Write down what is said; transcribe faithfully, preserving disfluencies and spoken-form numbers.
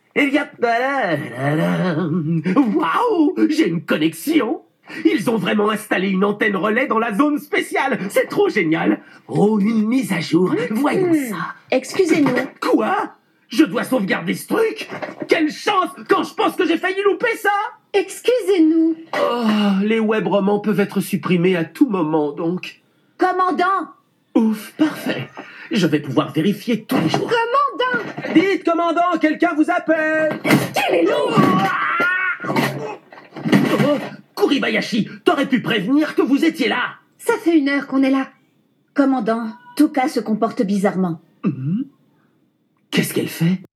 Eh bien, waouh, j'ai une connexion. Ils ont vraiment installé une antenne relais dans la zone spéciale. C'est trop génial. Oh, une mise à jour. Voyons Hmm. ça. Excusez-nous. Quoi? Je dois sauvegarder ce truc? Quelle chance quand je pense que j'ai failli louper ça! Excusez-nous. Oh, les web romans peuvent être supprimés à tout moment, donc. Commandant. Ouf, parfait. Je vais pouvoir vérifier tous les jours. Commandant. Dites, commandant, quelqu'un vous appelle! Qu'il est lourd. Oh, Kuribayashi, t'aurais pu prévenir que vous étiez là! Ça fait une heure qu'on est là. Commandant, Touka se comporte bizarrement. Mmh. Qu'est-ce qu'elle fait?